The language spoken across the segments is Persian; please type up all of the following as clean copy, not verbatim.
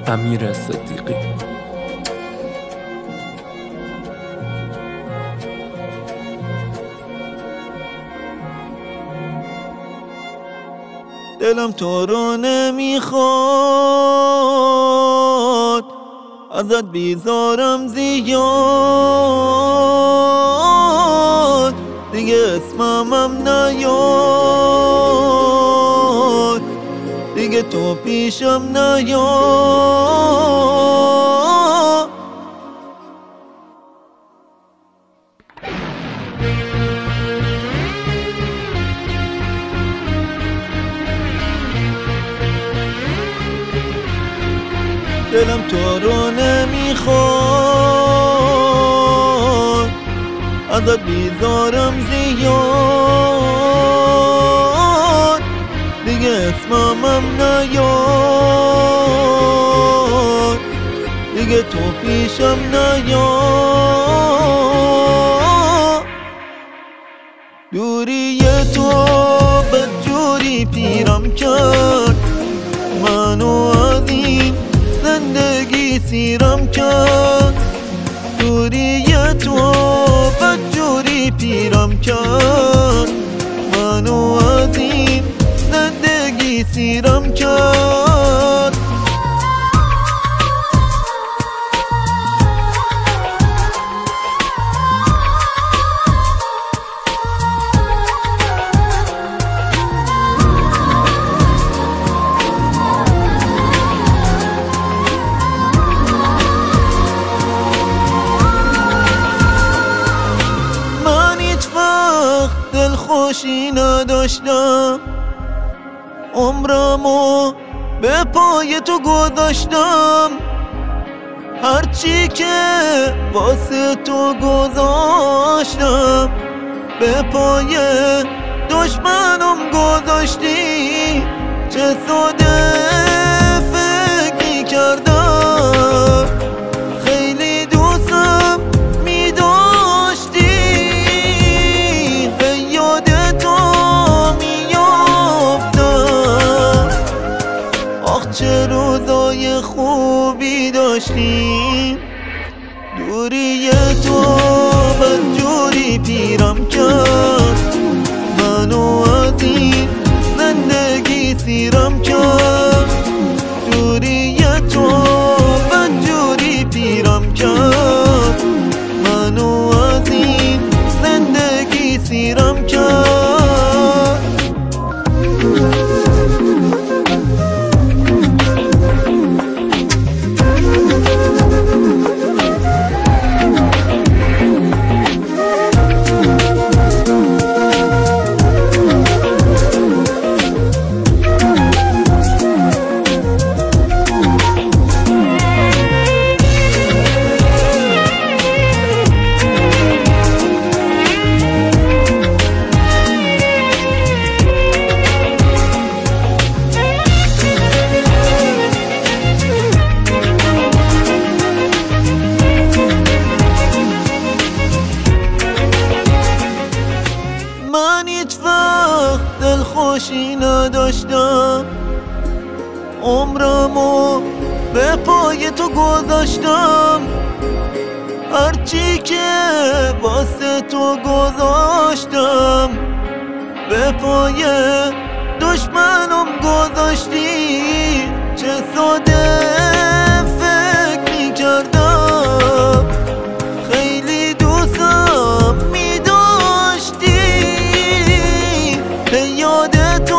امیر صدیقی. دلم تو رو نمیخواد، ازت بیزارم زیاد، دیگه اسممم نیاد، دیگه تو پیشم نیاد. دلم تو رو نمیخواد، ازت بیزارم زیاد، دیگه اسممم نیاد، دیگه تو پیشم نیاد. دوری تو بدجوری پیرم کرد، منو از این زندگی سیرم کرد. دوری تو بدجوری پیرم کرد، منو از این زندگی سیرم کرد. دلخوشی نداشتم، عمرمو به پای تو گذاشتم، هرچی که واسه تو گذاشتم به پای دشمنم گذاشتی. چه ساده فکر می‌کردم خیلی دوستم می‌داشتی، یاد تو میافتم. آخ چه روزای خوبی داشتیم، دوری تو بدجوری پیرم کرد، منو از این زندگی سیرم کرد. دوری تو بدجوری پیرم کرد، منو از این زندگی سیرم کرد. من هیچ وقت دلخوشی نداشتم، عمرمو به پای تو گذاشتم، هرچی که واسه تو گذاشتم به پای دشمنم گذاشتی. چه ساده فکر می‌کردم خیلی دوستم یاد تو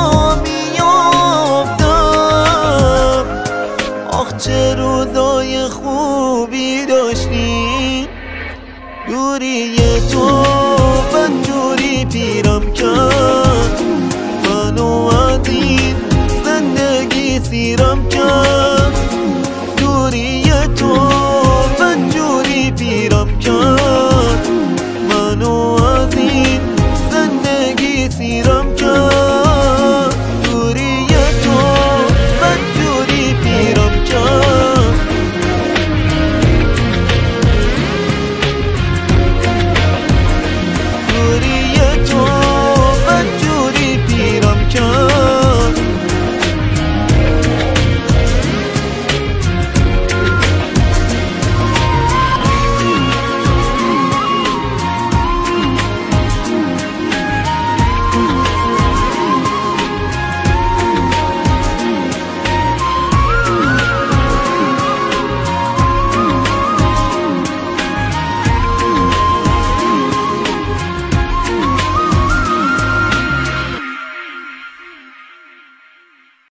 میافتم. آخ چه روزای خوبی داشتیم، دوری تو بدجوری پیرم کرد، منو از این زندگی سیرم کرد.